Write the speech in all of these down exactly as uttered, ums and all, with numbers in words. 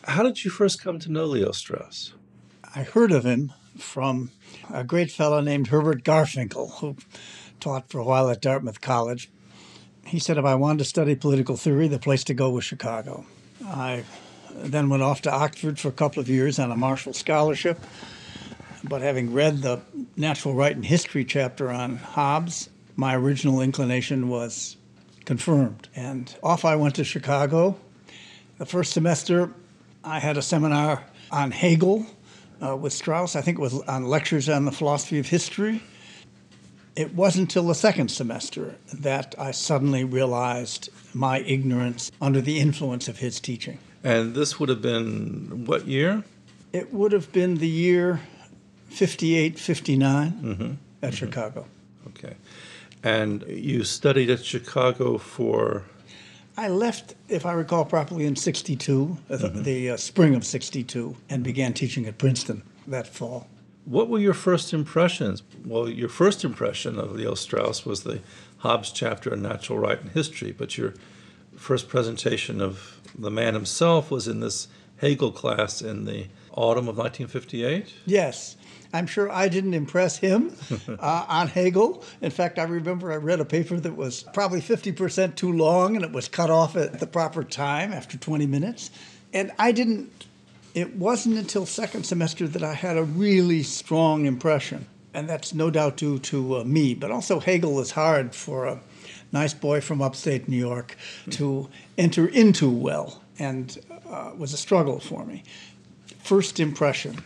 How did you first come to know Leo Strauss? I heard of him from a great fellow named Herbert Garfinkel, who taught for a while at Dartmouth College. He said if I wanted to study political theory, the place to go was Chicago. I then went off to Oxford for a couple of years on a Marshall Scholarship, but having read the Natural Right and History chapter on Hobbes, my original inclination was confirmed. And off I went to Chicago. The first semester, I had a seminar on Hegel uh, with Strauss. I think it was on lectures on the philosophy of history. It wasn't until the second semester that I suddenly realized my ignorance under the influence of his teaching. And this would have been what year? It would have been the year fifty-eight, fifty-nine mm-hmm. at mm-hmm. Chicago. Okay. And you studied at Chicago for... I left, if I recall properly, in sixty-two, mm-hmm. the uh, spring of sixty-two, and began teaching at Princeton that fall. What were your first impressions? Well, your first impression of Leo Strauss was the Hobbes chapter on Natural Right and History, but your first presentation of the man himself was in this Hegel class in the autumn of nineteen fifty-eight? Yes. I'm sure I didn't impress him uh, on Hegel. In fact, I remember I read a paper that was probably fifty percent too long, and it was cut off at the proper time after twenty minutes. And I didn't, it wasn't until second semester that I had a really strong impression. And that's no doubt due to uh, me, but also Hegel was hard for a nice boy from upstate New York to enter into well, and uh, was a struggle for me. First impression.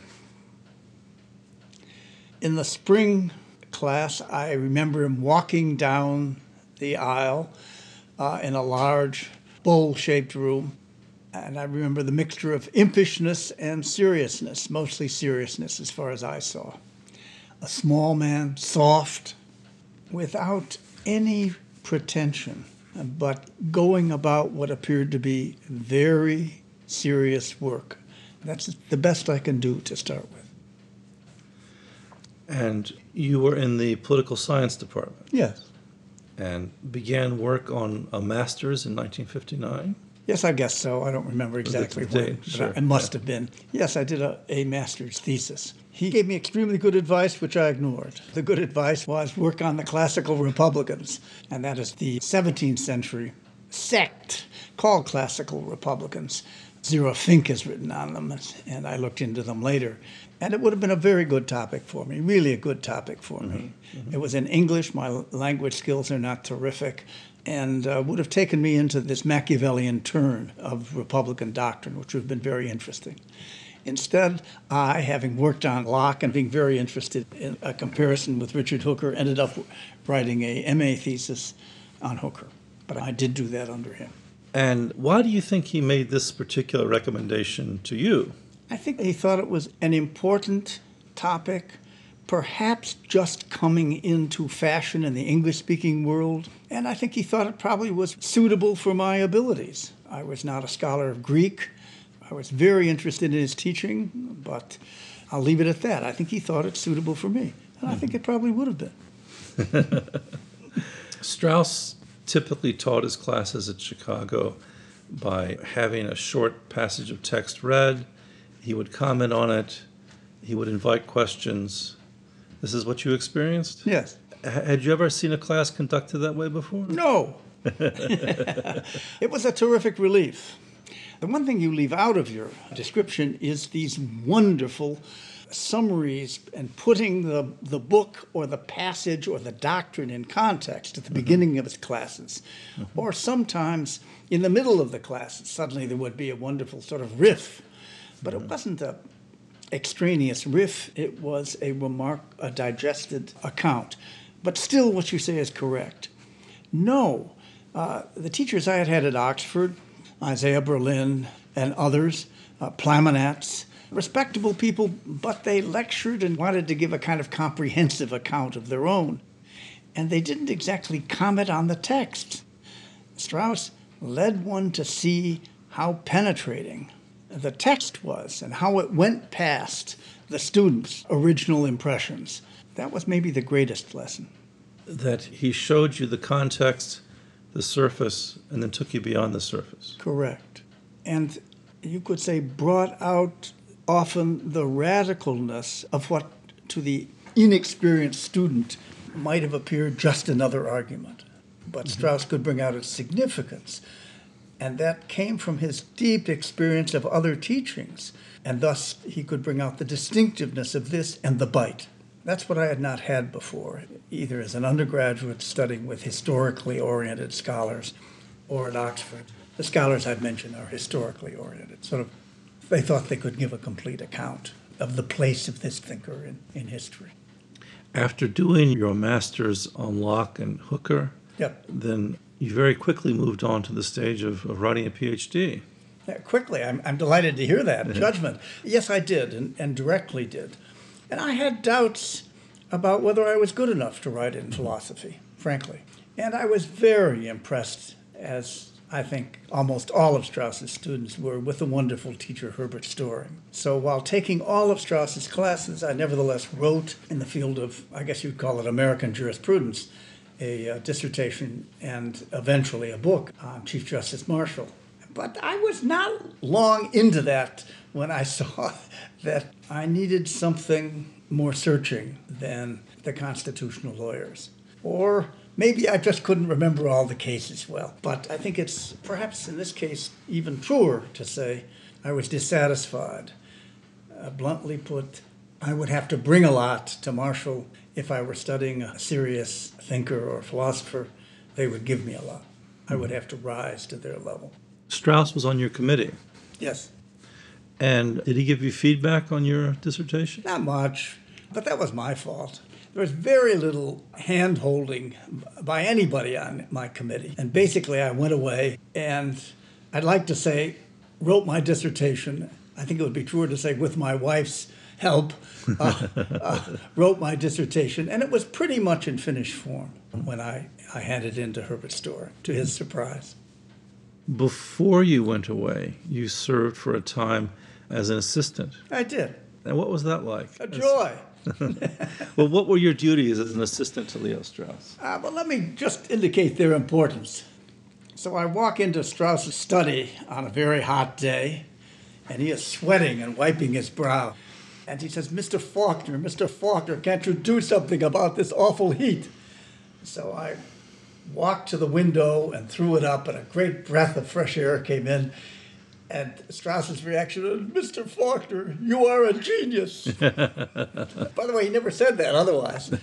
In the spring class, I remember him walking down the aisle uh, in a large bowl-shaped room. And I remember the mixture of impishness and seriousness, mostly seriousness as far as I saw. A small man, soft, without any pretension, but going about what appeared to be very serious work. That's the best I can do to start with. And you were in the political science department? Yes. And began work on a master's in nineteen fifty-nine? Yes, I guess so. I don't remember exactly when, but sure. It must yeah. have been. Yes, I did a, a master's thesis. He gave me extremely good advice, which I ignored. The good advice was work on the classical Republicans, and that is the seventeenth century sect called classical Republicans. Zero Fink has written on them, and I looked into them later. And it would have been a very good topic for me, really a good topic for mm-hmm. me. Mm-hmm. It was in English. My language skills are not terrific, and uh, would have taken me into this Machiavellian turn of Republican doctrine, which would have been very interesting. Instead, I, having worked on Locke and being very interested in a comparison with Richard Hooker, ended up writing a M A thesis on Hooker. But I did do that under him. And why do you think he made this particular recommendation to you? I think he thought it was an important topic, perhaps just coming into fashion in the English-speaking world, and I think he thought it probably was suitable for my abilities. I was not a scholar of Greek. I was very interested in his teaching, but I'll leave it at that. I think he thought it suitable for me, and I think it probably would have been. Strauss typically taught his classes at Chicago by having a short passage of text read. He would comment on it. He would invite questions. This is what you experienced? Yes. H- had you ever seen a class conducted that way before? No. It was a terrific relief. The one thing you leave out of your description is these wonderful summaries and putting the, the book or the passage or the doctrine in context at the mm-hmm. beginning of his classes. Mm-hmm. Or sometimes in the middle of the classes, suddenly there would be a wonderful sort of riff. But mm-hmm. it wasn't a extraneous riff. It was a remark, a digested account. But still what you say is correct. No, uh, the teachers I had had at Oxford, Isaiah Berlin and others, uh, Plaminats, respectable people, but they lectured and wanted to give a kind of comprehensive account of their own. And they didn't exactly comment on the text. Strauss led one to see how penetrating the text was and how it went past the students' original impressions. That was maybe the greatest lesson. That he showed you the context, the surface, and then took you beyond the surface. Correct. And you could say, brought out often the radicalness of what to the inexperienced student might have appeared just another argument. But mm-hmm. Strauss could bring out its significance. And that came from his deep experience of other teachings. And thus he could bring out the distinctiveness of this and the bite. That's what I had not had before, either as an undergraduate studying with historically oriented scholars or at Oxford. The scholars I've mentioned are historically oriented. Sort of, they thought they could give a complete account of the place of this thinker in, in history. After doing your master's on Locke and Hooker, yep. then you very quickly moved on to the stage of, of writing a PhD. Yeah, quickly. I'm, I'm delighted to hear that. Judgment. Yes, I did, and, and directly did. And I had doubts about whether I was good enough to write in philosophy, frankly. And I was very impressed, as I think almost all of Strauss's students were, with the wonderful teacher Herbert Storing. So while taking all of Strauss's classes, I nevertheless wrote in the field of, I guess you'd call it American jurisprudence, a uh, dissertation and eventually a book on Chief Justice Marshall. But I was not long into that when I saw that I needed something more searching than the constitutional lawyers. Or maybe I just couldn't remember all the cases well. But I think it's perhaps in this case even truer to say I was dissatisfied. Uh, bluntly put, I would have to bring a lot to Marshall if I were studying a serious thinker or philosopher. They would give me a lot. I would have to rise to their level. Strauss was on your committee. Yes. And did he give you feedback on your dissertation? Not much, but that was my fault. There was very little hand-holding by anybody on my committee. And basically I went away and I'd like to say wrote my dissertation. I think it would be truer to say with my wife's help, uh, uh, wrote my dissertation. And it was pretty much in finished form when I, I handed it in to Herbert Storing, to his surprise. Before you went away, you served for a time as an assistant. I did. And what was that like? A joy. Well, what were your duties as an assistant to Leo Strauss? Uh, well, let me just indicate their importance. So I walk into Strauss's study on a very hot day, and he is sweating and wiping his brow. And he says, Mister Faulkner, Mister Faulkner, can't you do something about this awful heat? So I walked to the window and threw it up, and a great breath of fresh air came in. And Strauss's reaction was, Mister Faulkner, you are a genius. By the way, he never said that otherwise.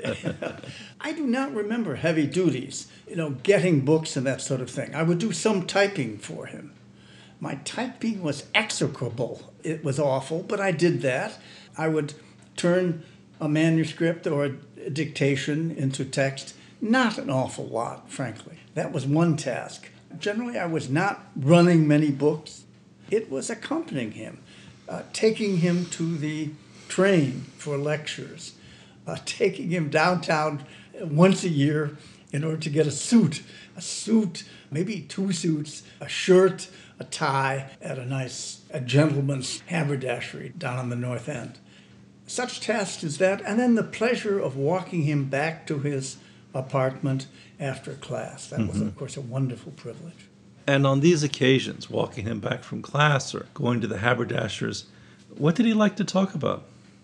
I do not remember heavy duties, you know, getting books and that sort of thing. I would do some typing for him. My typing was execrable. It was awful, but I did that. I would turn a manuscript or a dictation into text. Not an awful lot, frankly. That was one task. Generally, I was not running many books. It was accompanying him, uh, taking him to the train for lectures, uh, taking him downtown once a year in order to get a suit, a suit, maybe two suits, a shirt, a tie at a nice a gentleman's haberdashery down on the North End. Such tasks as that, and then the pleasure of walking him back to his apartment after class. That was, mm-hmm. of course, a wonderful privilege. And on these occasions, walking him back from class or going to the haberdashers, what did he like to talk about?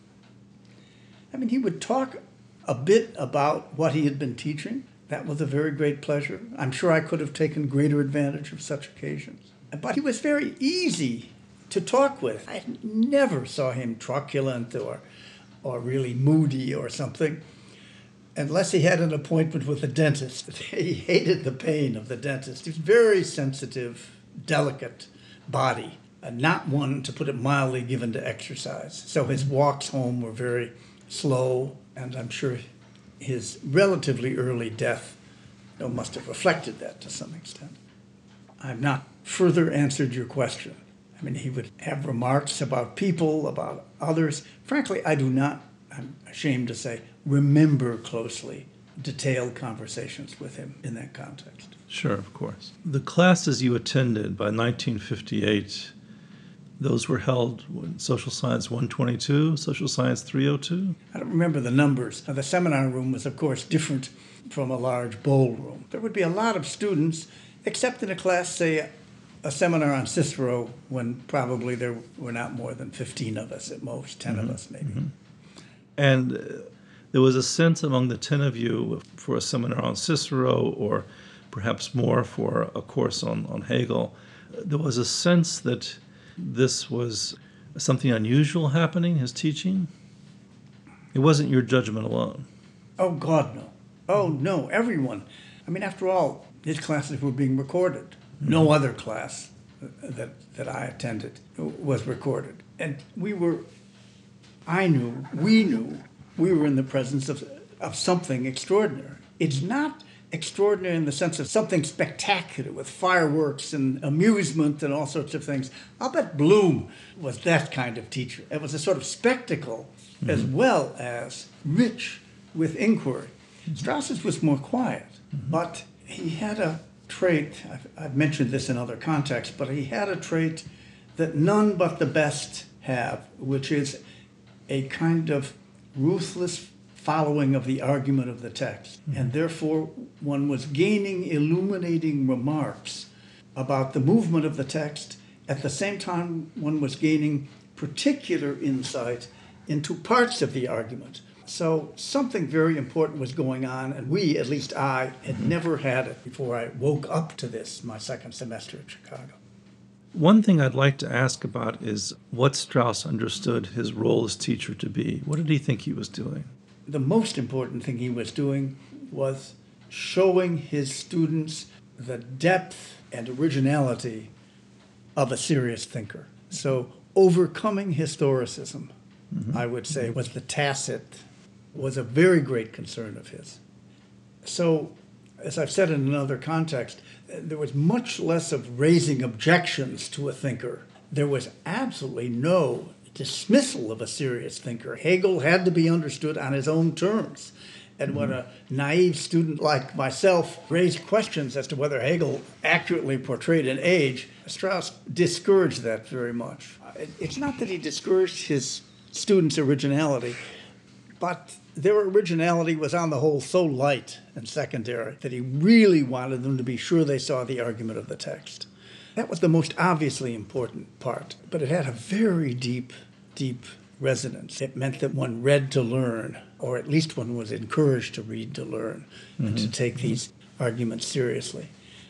I mean, he would talk a bit about what he had been teaching. That was a very great pleasure. I'm sure I could have taken greater advantage of such occasions. But he was very easy to talk with. I never saw him truculent or, or really moody or something. Unless he had an appointment with the dentist. He hated the pain of the dentist. He was very sensitive, delicate body, and not one, to put it mildly, given to exercise. So his walks home were very slow, and I'm sure his relatively early death you know, must have reflected that to some extent. I've not further answered your question. I mean, he would have remarks about people, about others. Frankly, I do not, I'm ashamed to say, remember closely detailed conversations with him in that context. Sure, of course. The classes you attended by nineteen fifty-eight, those were held in Social Science one twenty-two, Social Science three oh two? I don't remember the numbers. Now, the seminar room was, of course, different from a large bowl room. There would be a lot of students, except in a class, say, a seminar on Cicero when probably there were not more than fifteen of us at most, ten Mm-hmm. of us maybe. Mm-hmm. And uh, there was a sense among the ten of you for a seminar on Cicero, or perhaps more for a course on, on Hegel. There was a sense that this was something unusual happening, his teaching. It wasn't your judgment alone. Oh, God, no. Oh, no, everyone. I mean, after all, his classes were being recorded. No other class that, that I attended was recorded. And we were, I knew, we knew, we were in the presence of, of something extraordinary. It's not extraordinary in the sense of something spectacular with fireworks and amusement and all sorts of things. I'll bet Bloom was that kind of teacher. It was a sort of spectacle mm-hmm. as well as rich with inquiry. Mm-hmm. Strauss's was more quiet, mm-hmm. but he had a trait, I've, I've mentioned this in other contexts, but he had a trait that none but the best have, which is a kind of ruthless following of the argument of the text. Mm-hmm. And therefore, one was gaining illuminating remarks about the movement of the text. At the same time, one was gaining particular insight into parts of the argument. So something very important was going on, and we, at least I, had mm-hmm. never had it before I woke up to this my second semester at Chicago. One thing I'd like to ask about is what Strauss understood his role as teacher to be. What did he think he was doing? The most important thing he was doing was showing his students the depth and originality of a serious thinker. So overcoming historicism, mm-hmm. I would say, was the tacit, was a very great concern of his. So, as I've said in another context, there was much less of raising objections to a thinker. There was absolutely no dismissal of a serious thinker. Hegel had to be understood on his own terms. And when a naive student like myself raised questions as to whether Hegel accurately portrayed an age, Strauss discouraged that very much. It's not that he discouraged his students' originality, but their originality was on the whole so light and secondary that he really wanted them to be sure they saw the argument of the text. That was the most obviously important part, but it had a very deep, deep resonance. It meant that one read to learn, or at least one was encouraged to read to learn, mm-hmm. and to take these arguments seriously.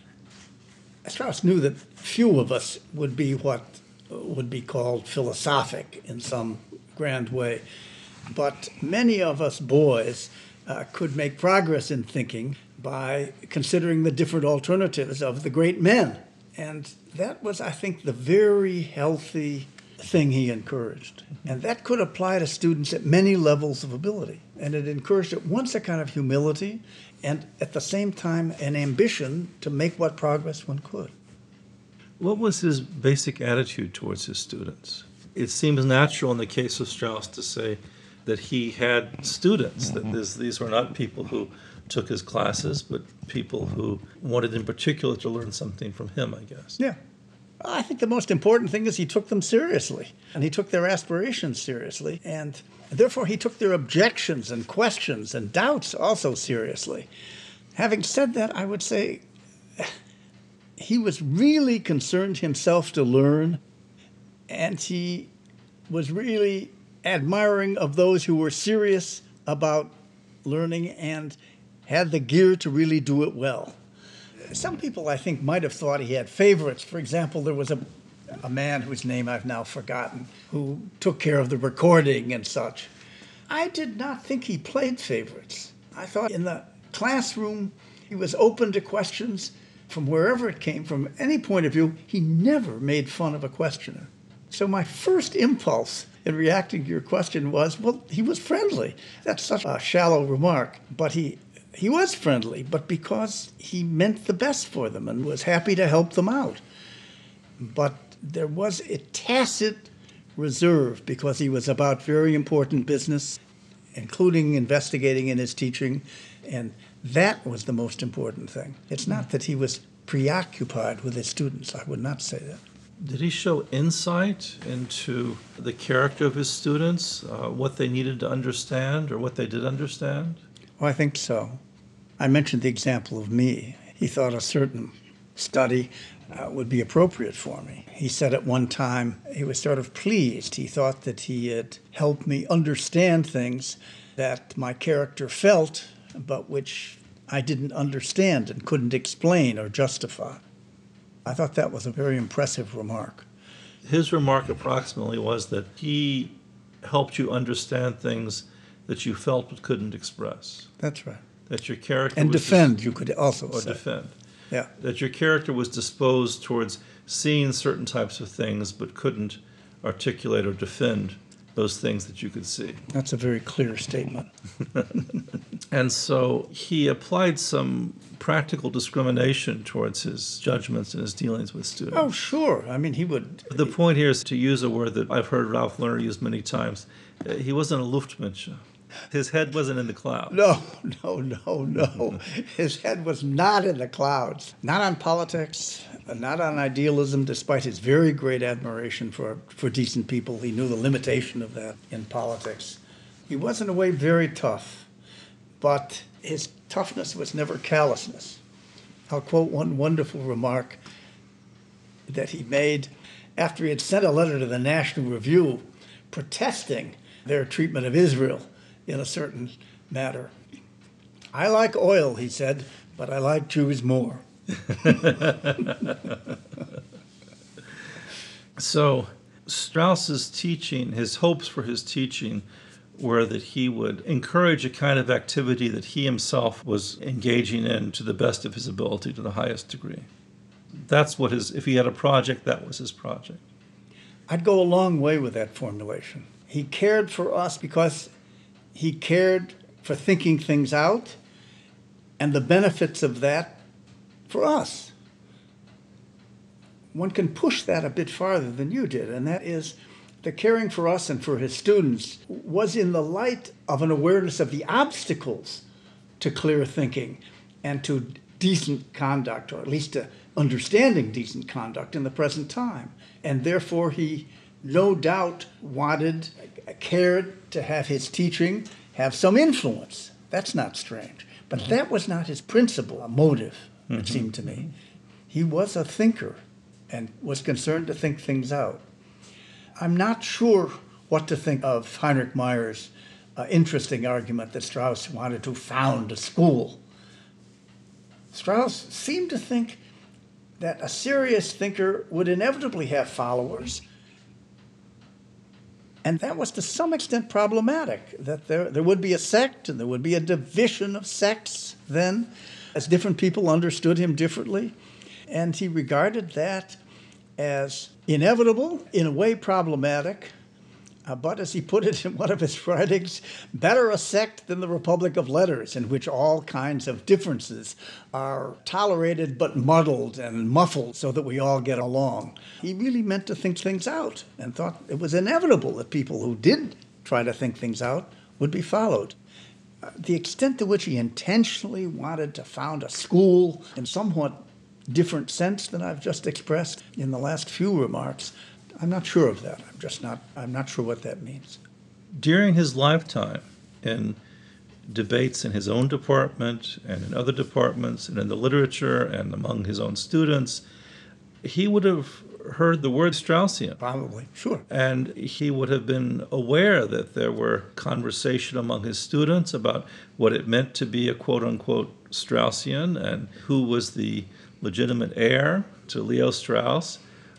Strauss knew that few of us would be what would be called philosophic in some grand way, but many of us boys uh, could make progress in thinking by considering the different alternatives of the great men. And that was, I think, the very healthy thing he encouraged. And that could apply to students at many levels of ability. And it encouraged at once a kind of humility and at the same time an ambition to make what progress one could. What was his basic attitude towards his students? It seems natural in the case of Strauss to say that he had students, that this, these were not people who took his classes, but people who wanted in particular to learn something from him, I guess. Yeah. I think the most important thing is he took them seriously, and he took their aspirations seriously, and therefore he took their objections and questions and doubts also seriously. Having said that, I would say he was really concerned himself to learn, and he was really admiring of those who were serious about learning and had the gear to really do it well. Some people, I think, might have thought he had favorites. For example, there was a, a man whose name I've now forgotten who took care of the recording and such. I did not think he played favorites. I thought in the classroom he was open to questions from wherever it came, from any point of view. He never made fun of a questioner. So my first impulse in reacting to your question was, well, he was friendly. That's such a shallow remark, but he he was friendly, but because he meant the best for them and was happy to help them out. But there was a tacit reserve because he was about very important business, including investigating in his teaching, and that was the most important thing. It's not that he was preoccupied with his students. I would not say that. Did he show insight into the character of his students, uh, what they needed to understand or what they did understand? Oh, I think so. I mentioned the example of me. He thought a certain study uh, would be appropriate for me. He said at one time he was sort of pleased. He thought that he had helped me understand things that my character felt, but which I didn't understand and couldn't explain or justify. I thought that was a very impressive remark. His remark approximately was that he helped you understand things that you felt but couldn't express. That's right. That your character And was defend, dis- you could also or say. defend. Yeah. That your character was disposed towards seeing certain types of things but couldn't articulate or defend those things that you could see. That's a very clear statement. And so he applied some practical discrimination towards his judgments and his dealings with students. Oh, sure. I mean, he would. The point here is to use a word that I've heard Ralph Lerner use many times. Uh, He wasn't a Luftmensch. His head wasn't in the clouds. No, no, no, no. His head was not in the clouds. Not on politics, not on idealism, despite his very great admiration for, for decent people. He knew the limitation of that in politics. He was, in a way, very tough, but his toughness was never callousness. I'll quote one wonderful remark that he made after he had sent a letter to the National Review protesting their treatment of Israel in a certain matter. I like oil, he said, but I like Jews more. So Strauss's teaching, his hopes for his teaching were that he would encourage a kind of activity that he himself was engaging in to the best of his ability, to the highest degree. That's what his, if he had a project, that was his project. I'd go a long way with that formulation. He cared for us because he cared for thinking things out and the benefits of that for us. One can push that a bit farther than you did, and that is the caring for us and for his students was in the light of an awareness of the obstacles to clear thinking and to decent conduct, or at least to understanding decent conduct in the present time. And therefore he no doubt wanted, cared to have his teaching have some influence. That's not strange. But that was not his principal motive, it mm-hmm. seemed to me. He was a thinker and was concerned to think things out. I'm not sure what to think of Heinrich Meyer's uh, interesting argument that Strauss wanted to found a school. Strauss seemed to think that a serious thinker would inevitably have followers, and that was to some extent problematic, that there, there would be a sect and there would be a division of sects then, as different people understood him differently. And he regarded that as inevitable, in a way problematic, uh, but as he put it in one of his writings, better a sect than the Republic of Letters, in which all kinds of differences are tolerated but muddled and muffled so that we all get along. He really meant to think things out and thought it was inevitable that people who did try to think things out would be followed. Uh, the extent to which he intentionally wanted to found a school in somewhat different sense than I've just expressed in the last few remarks, I'm not sure of that. I'm just not, I'm not sure what that means. During his lifetime, in debates in his own department and in other departments and in the literature and among his own students, he would have heard the word Straussian. Probably, sure. And he would have been aware that there were conversation among his students about what it meant to be a quote-unquote Straussian and who was the legitimate heir to Leo Strauss.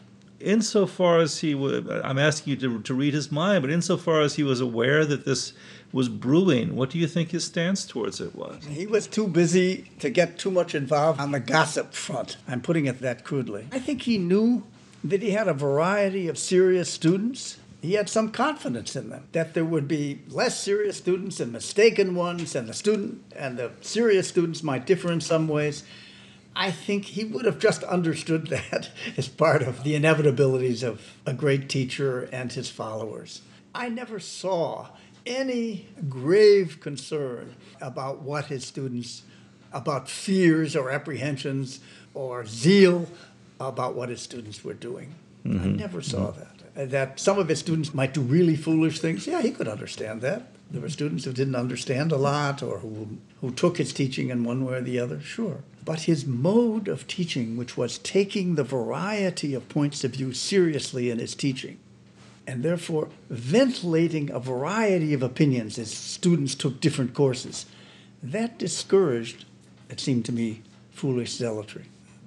Insofar as he would, I'm asking you to, to read his mind, but insofar as he was aware that this was brewing, what do you think his stance towards it was? He was too busy to get too much involved on the gossip front. I'm putting it that crudely. I think he knew that he had a variety of serious students. He had some confidence in them, that there would be less serious students and mistaken ones, and the student and the serious students might differ in some ways. I think he would have just understood that as part of the inevitabilities of a great teacher and his followers. I never saw any grave concern about what his students, about fears or apprehensions or zeal about what his students were doing. Mm-hmm. I never saw mm-hmm. that. That some of his students might do really foolish things, yeah, he could understand that. There were students who didn't understand a lot or who, who took his teaching in one way or the other, sure. but his mode of teaching, which was taking the variety of points of view seriously in his teaching, and therefore ventilating a variety of opinions as students took different courses, that discouraged, it seemed to me, foolish zealotry.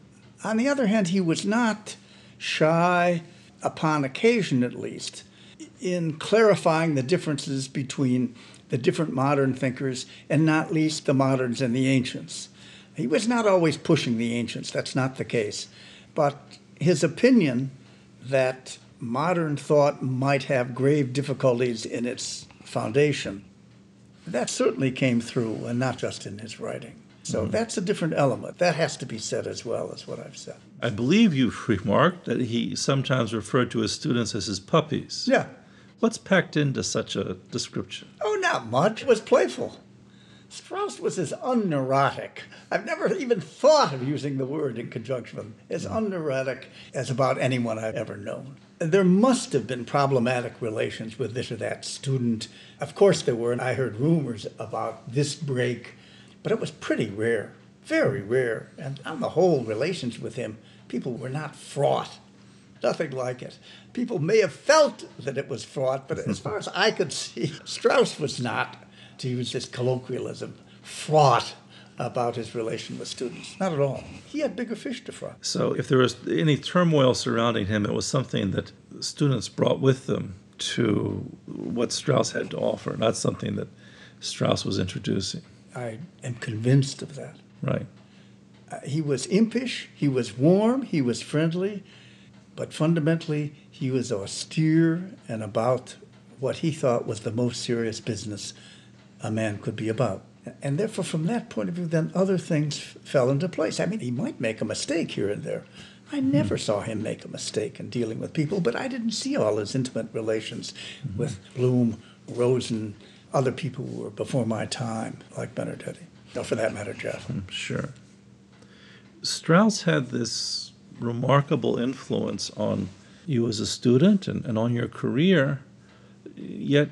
On the other hand, he was not shy, upon occasion at least, in clarifying the differences between the different modern thinkers, and not least the moderns and the ancients. He was not always pushing the ancients, that's not the case. But his opinion that modern thought might have grave difficulties in its foundation, that certainly came through, and not just in his writing. So mm-hmm. that's a different element. That has to be said as well as what I've said. I believe you've remarked that he sometimes referred to his students as his puppies. Yeah. What's packed into such a description? Oh, not much. It was playful. Strauss was as unneurotic. I've never even thought of using the word in conjunction with him. As unneurotic as about anyone I've ever known. There must have been problematic relations with this or that student. Of course there were, and I heard rumors about this break, but it was pretty rare, very rare. And on the whole, relations with him, people were not fraught. Nothing like it. People may have felt that it was fraught, but as far as I could see, Strauss was not, to use this colloquialism, fraught about his relation with students. Not at all. He had bigger fish to fry. So if there was any turmoil surrounding him, it was something that students brought with them to what Strauss had to offer, not something that Strauss was introducing. I am convinced of that. Right. Uh, he was impish, he was warm, he was friendly, but fundamentally he was austere and about what he thought was the most serious business a man could be about. And therefore, from that point of view, then other things f- fell into place. I mean, he might make a mistake here and there. I never mm. saw him make a mistake in dealing with people, but I didn't see all his intimate relations mm-hmm. with Bloom, Rosen, other people who were before my time, like Benedetti. Or for that matter, Jeff. Mm, sure. Strauss had this remarkable influence on you as a student and, and on your career, yet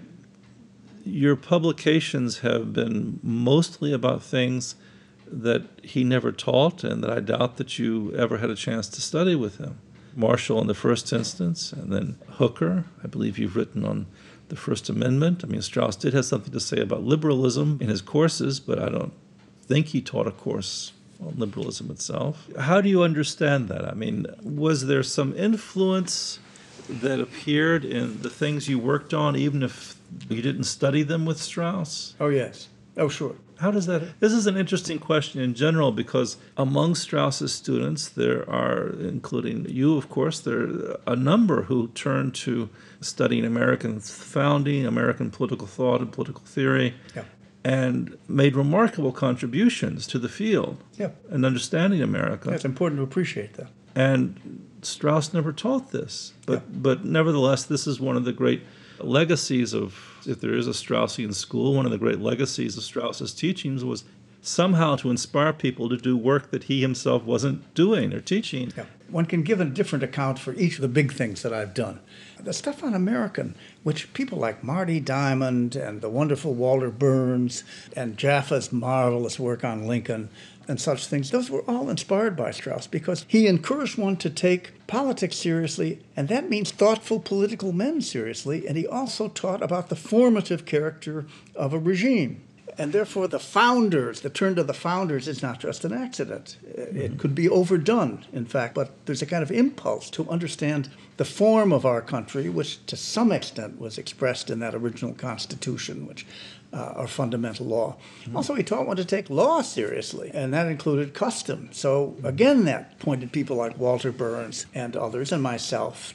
your publications have been mostly about things that he never taught and that I doubt that you ever had a chance to study with him. Marshall in the first instance, and then Hooker. I believe you've written on the First Amendment. I mean, Strauss did have something to say about liberalism in his courses, but I don't think he taught a course on liberalism itself. How do you understand that? I mean, was there some influence that appeared in the things you worked on, even if you didn't study them with Strauss? Oh, yes. Oh, sure. How does that... This is an interesting question in general because among Strauss's students, there are, including you, of course, there are a number who turned to studying American founding, American political thought and political theory, yeah. and made remarkable contributions to the field yeah. and understanding America. Yeah, it's important to appreciate that. And Strauss never taught this, but yeah. but nevertheless, this is one of the great legacies of, if there is a Straussian school, one of the great legacies of Strauss's teachings was somehow to inspire people to do work that he himself wasn't doing or teaching. Yeah. One can give a different account for each of the big things that I've done. The stuff on American, which people like Marty Diamond and the wonderful Walter Burns and Jaffa's marvelous work on Lincoln and such things, those were all inspired by Strauss because he encouraged one to take politics seriously, and that means thoughtful political men seriously, and he also taught about the formative character of a regime. And therefore, the founders, the turn to the founders is not just an accident. Mm-hmm. It could be overdone, in fact, but there's a kind of impulse to understand the form of our country, which to some extent was expressed in that original Constitution, which uh, our fundamental law. Mm-hmm. Also, he taught one to take law seriously, and that included custom. So, again, that pointed people like Walter Burns and others, and myself.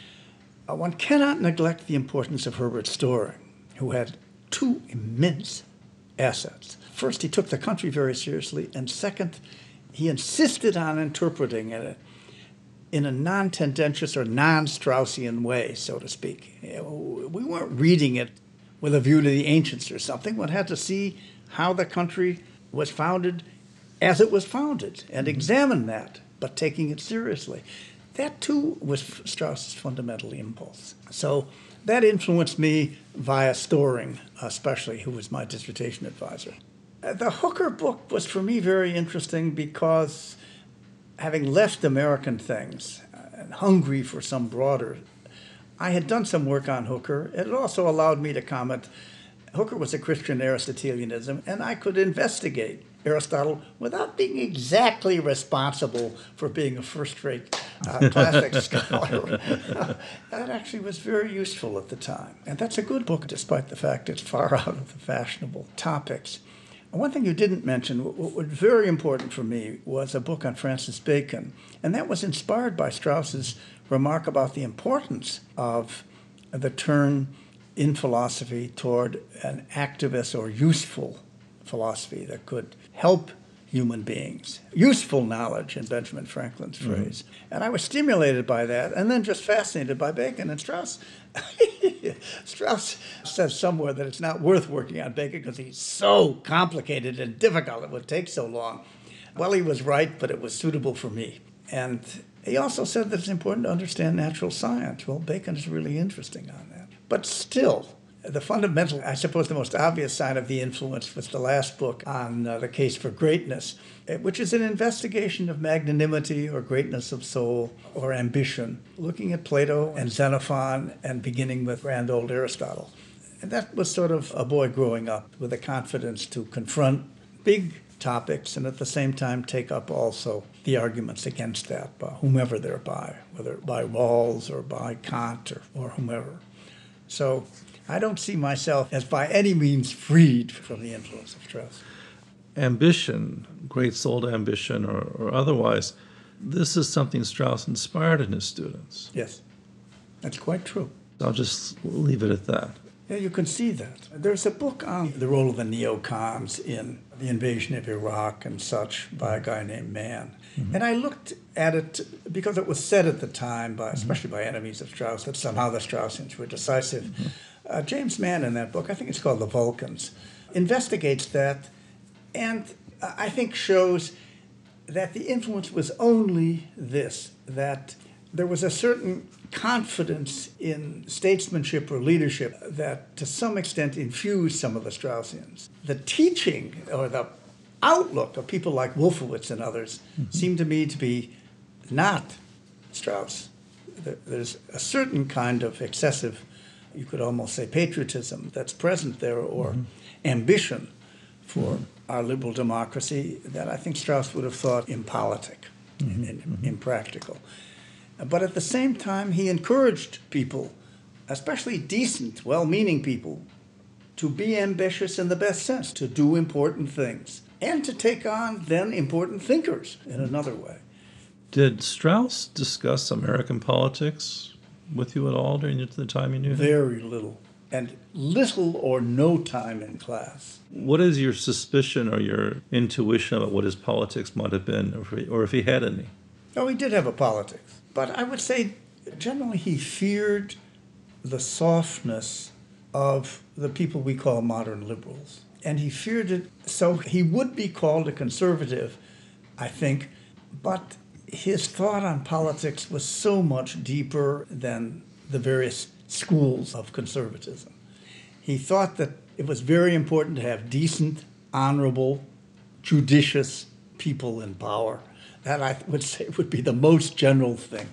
Uh, one cannot neglect the importance of Herbert Storing, who had two immense assets. First, he took the country very seriously, and second, he insisted on interpreting it in a non-tendentious or non-Straussian way, so to speak. We weren't reading it with a view to the ancients or something. One had to see how the country was founded as it was founded and examine that, but taking it seriously. That, too, was Strauss's fundamental impulse. So that influenced me via Storing, especially, who was my dissertation advisor. Uh, The Hooker book was for me very interesting because having left American things uh, and hungry for some broader, I had done some work on Hooker. It also allowed me to comment. Hooker was a Christian Aristotelianism, and I could investigate Aristotle without being exactly responsible for being a first-rate uh, classic scholar. That actually was very useful at the time. And that's a good book, despite the fact it's far out of the fashionable topics. One thing you didn't mention, what was very important for me, was a book on Francis Bacon. And that was inspired by Strauss's remark about the importance of the turn in philosophy toward an activist or useful philosophy that could help human beings. Useful knowledge, in Benjamin Franklin's phrase. Mm-hmm. And I was stimulated by that, and then just fascinated by Bacon. And Strauss, Strauss says somewhere that it's not worth working on Bacon because he's so complicated and difficult. It would take so long. Well, he was right, but it was suitable for me. And he also said that it's important to understand natural science. Well, Bacon is really interesting on that. But still, the fundamental, I suppose the most obvious sign of the influence was the last book on uh, The Case for Greatness, which is an investigation of magnanimity or greatness of soul or ambition, looking at Plato and Xenophon and beginning with grand old Aristotle. And that was sort of a boy growing up with a confidence to confront big topics and at the same time take up also the arguments against that, by whomever they're by, whether by Rawls or by Kant or, or whomever. So I don't see myself as by any means freed from the influence of Strauss. Ambition, great-souled ambition or, or otherwise, this is something Strauss inspired in his students. Yes, that's quite true. I'll just leave it at that. Yeah, you can see that. There's a book on the role of the neocons in the invasion of Iraq and such by a guy named Mann. Mm-hmm. And I looked at it because it was said at the time, by, especially by enemies of Strauss, that somehow the Straussians were decisive. Mm-hmm. Uh, James Mann in that book, I think it's called The Vulcans, investigates that and uh, I think shows that the influence was only this, that there was a certain confidence in statesmanship or leadership that to some extent infused some of the Straussians. The teaching or the outlook of people like Wolfowitz and others mm-hmm. seemed to me to be not Strauss. There's a certain kind of excessive, you could almost say, patriotism that's present there, or mm-hmm. ambition for mm-hmm. our liberal democracy that I think Strauss would have thought impolitic mm-hmm. and mm-hmm. impractical. But at the same time, he encouraged people, especially decent, well-meaning people, to be ambitious in the best sense, to do important things, and to take on then important thinkers in another way. Did Strauss discuss American politics with you at all during the time you knew him? Very little, and little or no time in class. What is your suspicion or your intuition about what his politics might have been, or if he, or if he had any? Oh, he did have a politics. But I would say generally he feared the softness of the people we call modern liberals. And he feared it, so he would be called a conservative, I think, but his thought on politics was so much deeper than the various schools of conservatism. He thought that it was very important to have decent, honorable, judicious people in power. That I would say would be the most general thing.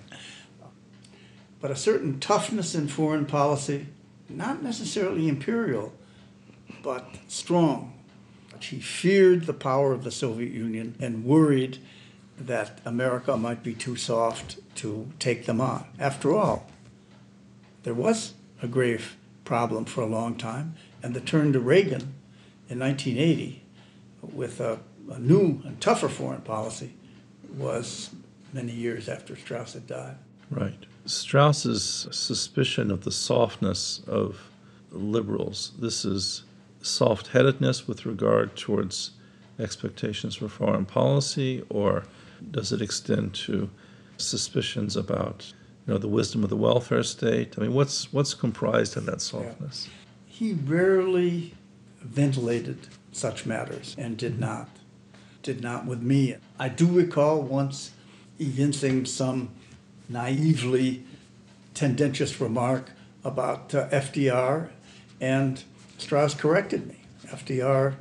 But a certain toughness in foreign policy, not necessarily imperial, but strong. He feared the power of the Soviet Union and worried that America might be too soft to take them on. After all, there was a grave problem for a long time, and the turn to Reagan in nineteen eighty with a, a new and tougher foreign policy was many years after Strauss had died. Right. Strauss's suspicion of the softness of liberals, this is soft-headedness with regard towards expectations for foreign policy, or does it extend to suspicions about, you know, the wisdom of the welfare state? I mean, what's what's comprised in that softness? Yeah. He rarely ventilated such matters and did not. Did not with me. I do recall once evincing some naively tendentious remark about uh, F D R, and Strauss corrected me. F D R,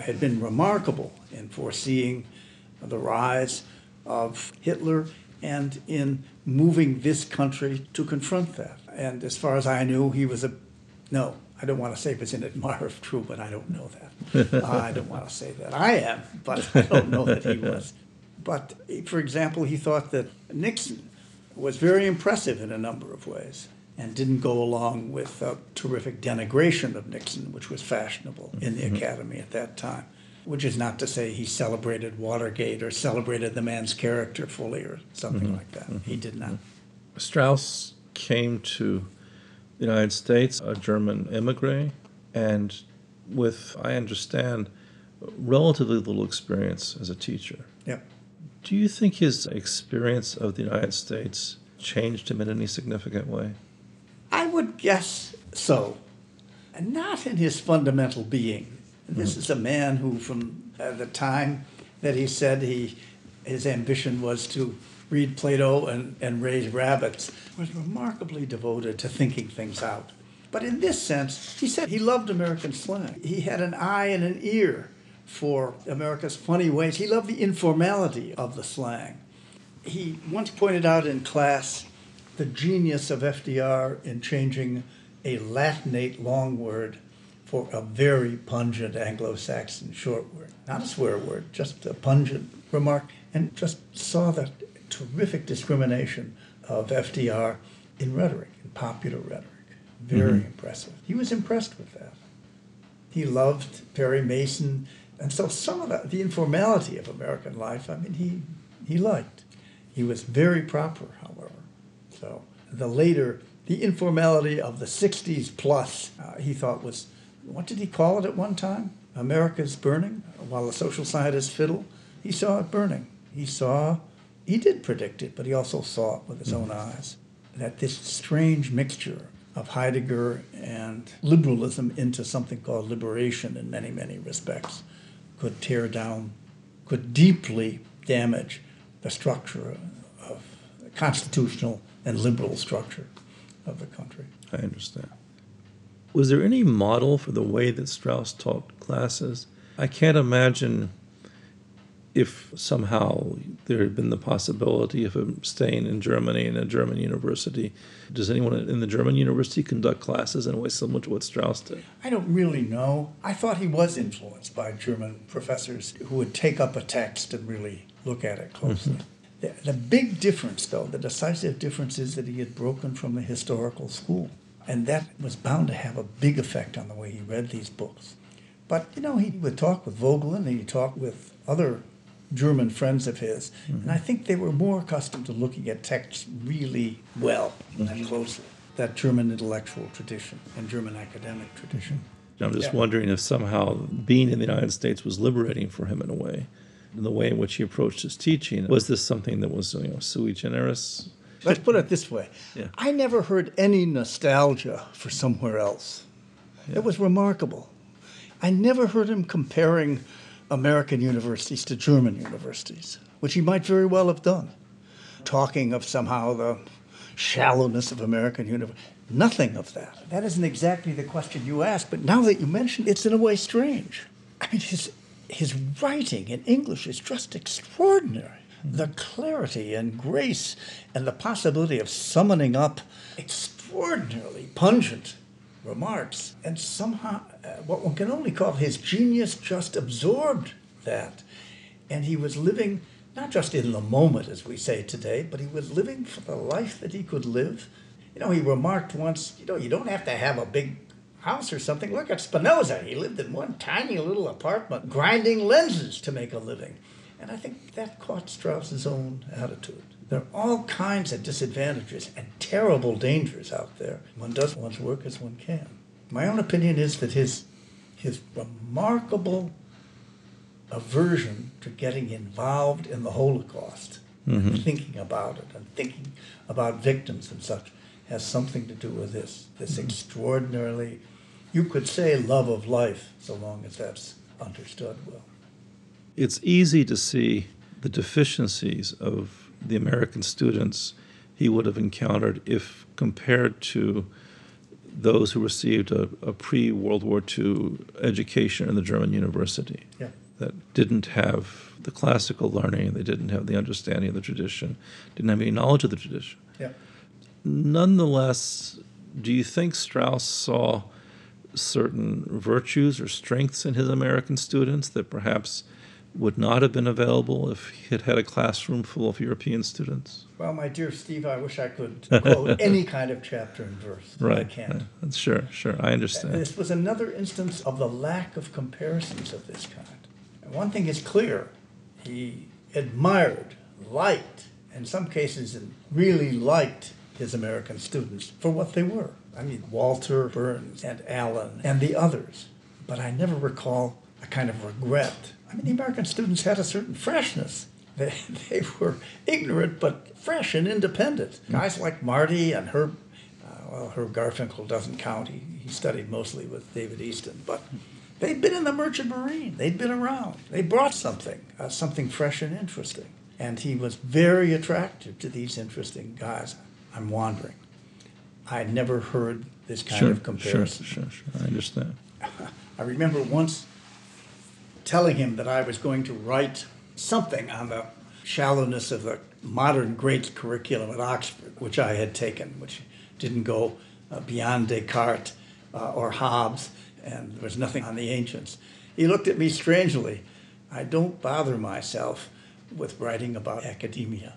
had been remarkable in foreseeing the rise of Hitler and in moving this country to confront that. And as far as I knew, he was a, no, I don't want to say he was an admirer of Truman. I don't know that. I don't want to say that. I am, but I don't know that he was. But, for example, he thought that Nixon was very impressive in a number of ways and didn't go along with a terrific denigration of Nixon, which was fashionable in the Academy at that time, which is not to say he celebrated Watergate or celebrated the man's character fully or something mm-hmm. like that. Mm-hmm. He did not. Strauss came to the United States, a German immigrant, and with, I understand, relatively little experience as a teacher. Yeah. Do you think his experience of the United States changed him in any significant way? I would guess so. And not in his fundamental being. This mm-hmm. is a man who, from uh, the time that he said he, his ambition was to read Plato and, and raise rabbits, was remarkably devoted to thinking things out. But in this sense, he said he loved American slang. He had an eye and an ear for America's funny ways. He loved the informality of the slang. He once pointed out in class the genius of F D R in changing a Latinate long word for a very pungent Anglo-Saxon short word. Not a swear word, just a pungent remark, and just saw the terrific discrimination of F D R in rhetoric, in popular rhetoric. Very mm-hmm. impressive. He was impressed with that. He loved Perry Mason, and so some of the, the informality of American life, I mean, he, he liked. He was very proper, however. So the later, the informality of the sixties plus, uh, he thought was, what did he call it at one time? America's burning, while the social scientists fiddle. He saw it burning. He saw, he did predict it, but he also saw it with his own eyes. That this strange mixture of Heidegger and liberalism into something called liberation in many, many respects could tear down, could deeply damage the structure of the constitutional and liberal structure of the country. I understand. Was there any model for the way that Strauss taught classes? I can't imagine if somehow there had been the possibility of him staying in Germany in a German university. Does anyone in the German university conduct classes in a way similar to what Strauss did? I don't really know. I thought he was influenced by German professors who would take up a text and really look at it closely. Mm-hmm. The, the big difference, though, the decisive difference is that he had broken from the historical school. And that was bound to have a big effect on the way he read these books. But, you know, he would talk with Vogelin, and he'd talk with other German friends of his, mm-hmm. and I think they were more accustomed to looking at texts really well mm-hmm. and closely. That German intellectual tradition and German academic tradition. I'm just yeah. wondering if somehow being in the United States was liberating for him in a way, in the way in which he approached his teaching. Was this something that was, you know, sui generis? Let's put it this way. Yeah. I never heard any nostalgia for somewhere else. Yeah. It was remarkable. I never heard him comparing American universities to German universities, which he might very well have done, talking of somehow the shallowness of American universities. Nothing of that. That isn't exactly the question you asked, but now that you mention it, it's in a way strange. I mean, his, his writing in English is just extraordinary. The clarity and grace and the possibility of summoning up extraordinarily pungent remarks. And somehow, uh, what one can only call his genius just absorbed that. And he was living, not just in the moment, as we say today, but he was living for the life that he could live. You know, he remarked once, you know, you don't have to have a big house or something. Look at Spinoza. He lived in one tiny little apartment, grinding lenses to make a living. And I think that caught Strauss's own attitude. There are all kinds of disadvantages and terrible dangers out there. One does one's work as one can. My own opinion is that his, his remarkable aversion to getting involved in the Holocaust, mm-hmm. and thinking about it and thinking about victims and such, has something to do with this, this mm-hmm. extraordinarily, you could say love of life, so long as that's understood well. It's easy to see the deficiencies of the American students he would have encountered if compared to those who received a, a pre-World War Two education in the German university Yeah. that didn't have the classical learning, they didn't have the understanding of the tradition, didn't have any knowledge of the tradition. Yeah. Nonetheless, do you think Strauss saw certain virtues or strengths in his American students that perhaps would not have been available if he had had a classroom full of European students? Well, my dear Steve, I wish I could quote any kind of chapter and verse. but I Right. can't. right. Sure, sure. I understand. This was another instance of the lack of comparisons of this kind. And one thing is clear. He admired, liked, in some cases really liked his American students for what they were. I mean, Walter, Burns, and Allen, and the others. But I never recall a kind of regret. I mean, the American students had a certain freshness. They, they were ignorant, but fresh and independent. Guys like Marty and Herb, uh, well, Herb Garfinkel doesn't count. He, he studied mostly with David Easton. But they'd been in the Merchant Marine. They'd been around. They brought something, uh, something fresh and interesting. And he was very attractive to these interesting guys. I'm wandering. I never heard this kind Sure, of comparison. Sure, sure, sure. I understand. I remember once telling him that I was going to write something on the shallowness of the modern great curriculum at Oxford, which I had taken, which didn't go uh, beyond Descartes uh, or Hobbes, and there was nothing on the ancients. He looked at me strangely. I don't bother myself with writing about academia.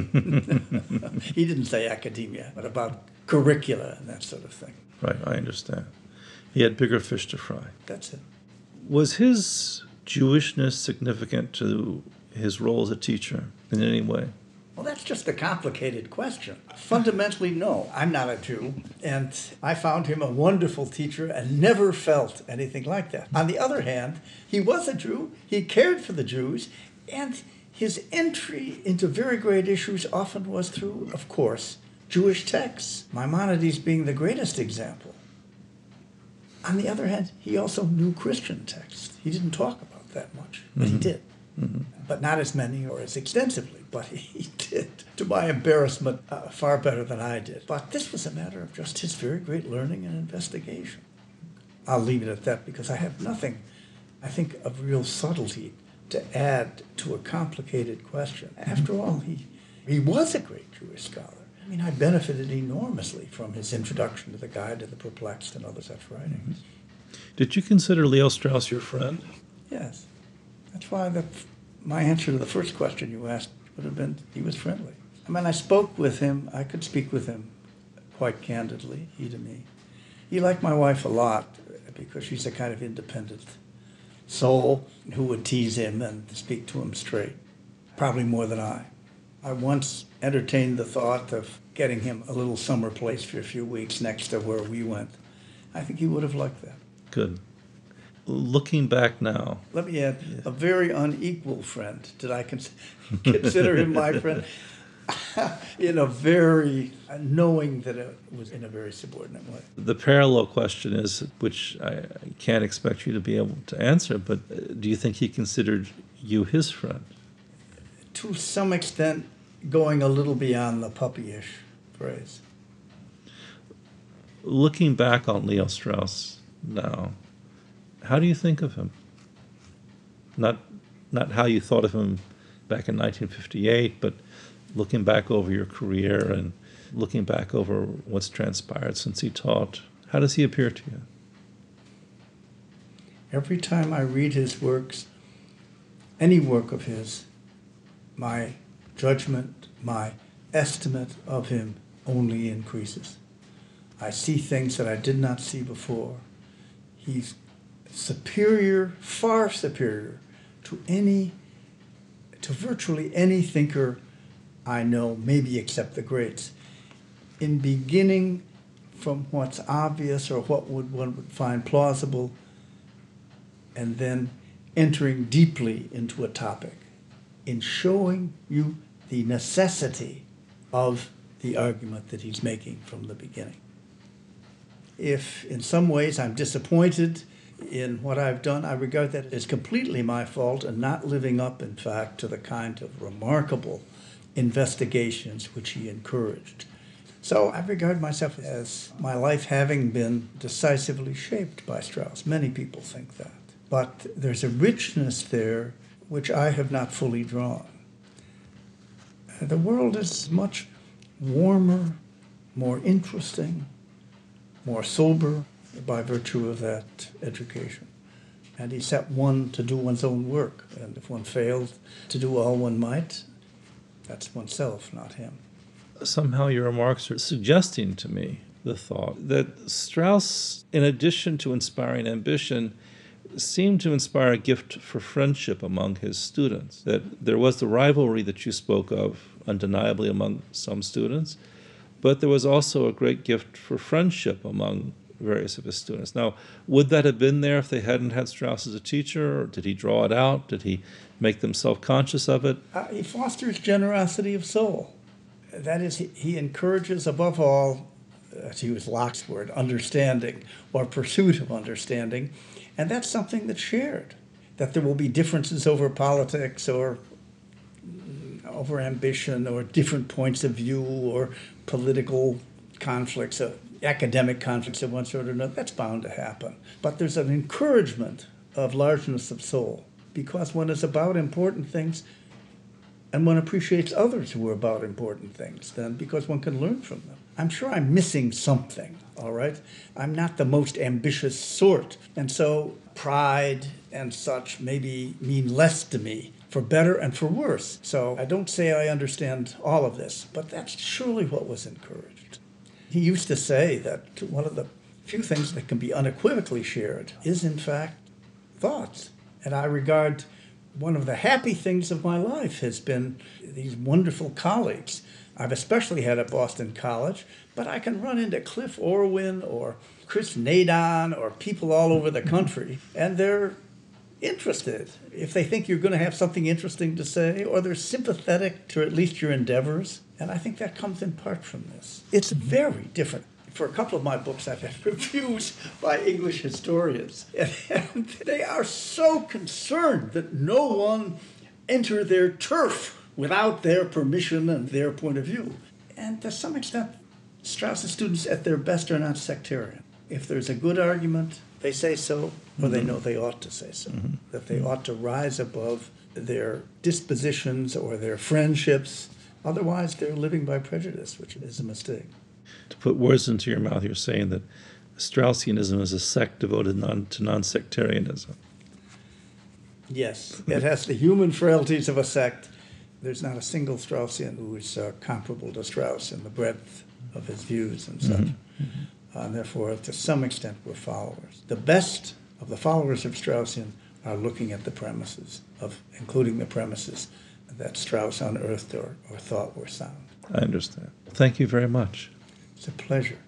He didn't say academia, but about curricula and that sort of thing. Right, I understand. He had bigger fish to fry. That's it. Was his Jewishness significant to his role as a teacher in any way? Well, that's just a complicated question. Fundamentally, no. I'm not a Jew, and I found him a wonderful teacher and never felt anything like that. On the other hand, he was a Jew, he cared for the Jews, and his entry into very great issues often was through, of course, Jewish texts, Maimonides being the greatest example. On the other hand, he also knew Christian texts. He didn't talk about that much, but he did. Mm-hmm. But not as many or as extensively, but he did. To my embarrassment, uh, far better than I did. But this was a matter of just his very great learning and investigation. I'll leave it at that because I have nothing, I think, of real subtlety to add to a complicated question. After all, he, he was a great Jewish scholar. I mean, I benefited enormously from his introduction to the Guide to the Perplexed and other such writings. Did you consider Leo Strauss your friend? Yes. That's why the, my answer to the first question you asked would have been he was friendly. I mean, I spoke with him. I could speak with him quite candidly, he to me. He liked my wife a lot because she's a kind of independent soul who would tease him and speak to him straight, probably more than I. I once entertained the thought of getting him a little summer place for a few weeks next to where we went. I think he would have liked that. Good. Looking back now. Let me add, a very unequal friend. Did I cons- consider him my friend? In a very, knowing that it was in a very subordinate way. The parallel question is, which I, I can't expect you to be able to answer, but uh, do you think he considered you his friend? To some extent, going a little beyond the puppyish phrase. Looking back on Leo Strauss now, how do you think of him? Not, not how you thought of him back in nineteen fifty-eight, but looking back over your career and looking back over what's transpired since he taught, how does he appear to you? Every time I read his works, any work of his, my judgment, my estimate of him only increases. I see things that I did not see before. He's superior, far superior to any, to virtually any thinker I know, maybe except the greats, in beginning from what's obvious or what would one would find plausible, and then entering deeply into a topic, in showing you the necessity of the argument that he's making from the beginning. If in some ways I'm disappointed in what I've done, I regard that as completely my fault and not living up, in fact, to the kind of remarkable investigations which he encouraged. So I regard myself as my life having been decisively shaped by Strauss. Many people think that. But there's a richness there which I have not fully drawn. The world is much warmer, more interesting, more sober by virtue of that education. And he set one to do one's own work. And if one failed to do all one might, that's oneself, not him. Somehow your remarks are suggesting to me the thought that Strauss, in addition to inspiring ambition, seemed to inspire a gift for friendship among his students. That there was the rivalry that you spoke of, undeniably among some students, but there was also a great gift for friendship among various of his students. Now, would that have been there if they hadn't had Strauss as a teacher? Or did he draw it out? Did he make them self-conscious of it? Uh, he fosters generosity of soul. That is, he, he encourages above all, uh, to use Locke's word, understanding or pursuit of understanding. And that's something that's shared. That there will be differences over politics or over ambition or different points of view or political conflicts, uh, academic conflicts of one sort or another. That's bound to happen. But there's an encouragement of largeness of soul because one is about important things and one appreciates others who are about important things then because one can learn from them. I'm sure I'm missing something, all right? I'm not the most ambitious sort. And so pride and such maybe mean less to me, for better and for worse. So I don't say I understand all of this, but that's surely what was encouraged. He used to say that one of the few things that can be unequivocally shared is, in fact, thoughts. And I regard one of the happy things of my life has been these wonderful colleagues. I've especially had at Boston College, but I can run into Cliff Orwin or Chris Nadon or people all over the country, and they're interested. If they think you're going to have something interesting to say, or they're sympathetic to at least your endeavors, and I think that comes in part from this. It's very different. For a couple of my books, I've had reviews by English historians, and they are so concerned that no one enter their turf without their permission and their point of view. And to some extent, Strauss's students at their best are not sectarian. If there's a good argument, they say so, or they know they ought to say so, mm-hmm. that they ought to rise above their dispositions or their friendships. Otherwise, they're living by prejudice, which is a mistake. To put words into your mouth, you're saying that Straussianism is a sect devoted non, to non-sectarianism. Yes, it has the human frailties of a sect. There's not a single Straussian who is uh, comparable to Strauss in the breadth of his views and such. Mm-hmm. Mm-hmm. Uh, and therefore, to some extent, we're followers. The best of the followers of Straussian are looking at the premises, of including the premises that Strauss unearthed or, or thought were sound. I understand. Thank you very much. It's a pleasure.